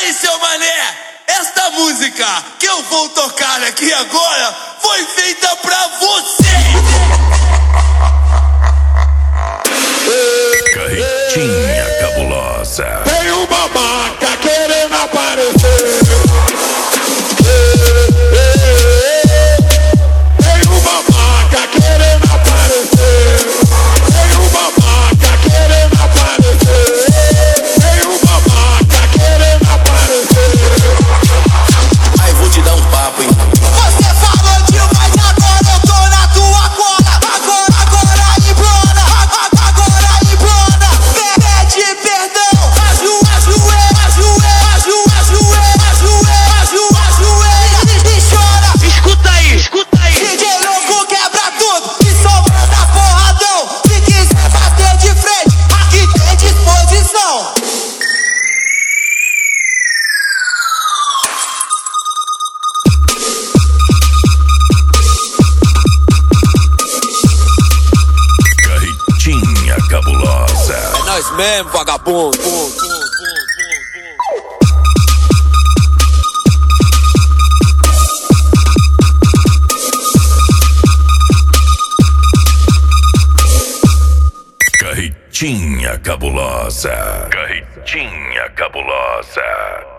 aí, seu mané, esta música que eu vou tocar aqui agora foi feita pra você. Carretinha cabulosa. Tem uma maca querendo aparecer. Tem uma maca querendo aparecer. Tem uma maca querendo aparecer. Tem uma maca querendo aparecer. Aí vou te dar um papo, hein? Você falou demais, agora eu tô na tua cola. Agora implora, agora implora. Pede perdão, ajoelha e chora. Escuta aí. DJ louco quebra tudo e só manda porradão. Se quiser bater de frente, aqui tem disposição. Carretinha cabulosa. É nós mesmo, vagabundo. Carretinha cabulosa. Carretinha cabulosa.